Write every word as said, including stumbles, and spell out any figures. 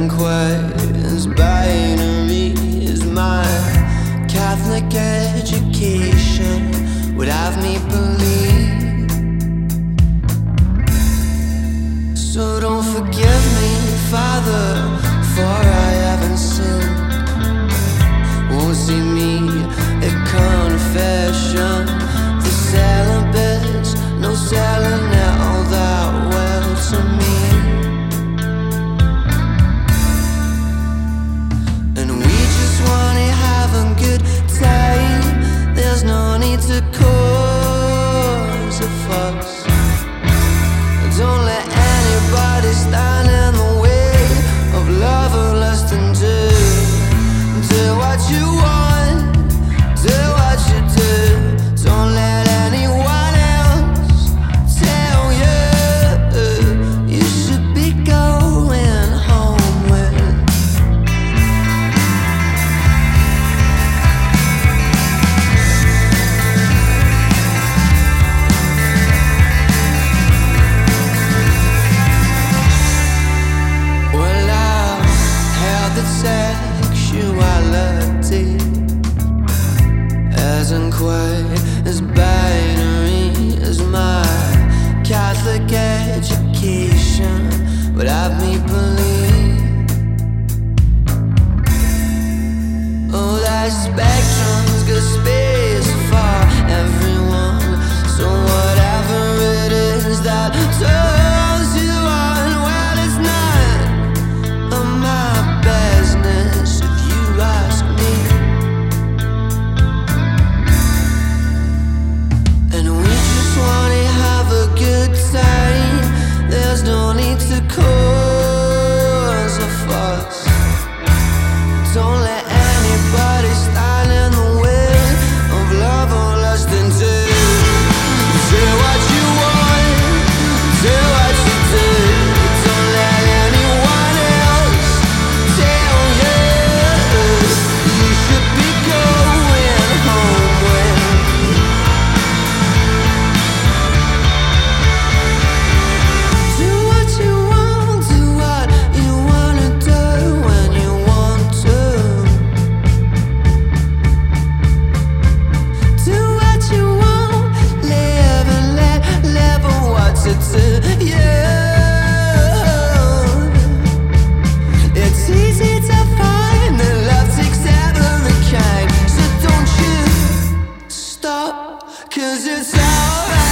isn't quite as binary as my Catholic education would have me believe. So don't forgive me, Father, for I haven't sinned. Won't see me at confession. The celibate's no selling all that well to me. And we just wanna have a good time. There's no need to cause a fuss. Don't let anybody stand in the way of love or lust, and do do what you want, do what you do. Don't let anyone else tell you you should be going home with. Well, I've held that sexuality isn't quite as binary as my Catholic education would have me believe. Oh, that spectrum's got space for everyone. So whatever it is that turns you on, well, it's none of my business if you ask me. And we just wanna have a good time. There's no need to cause a fuss. Don't let anybody stand in the way of love or lust, and do do what you want, do what you do. Don't let anyone else tell you you should be going home with. Do what you want, do what you wanna do when you want to. Do what you want, live and let live what to do. Yeah, it's easy to find that love takes every kind. So don't you stop, 'cause it's alright.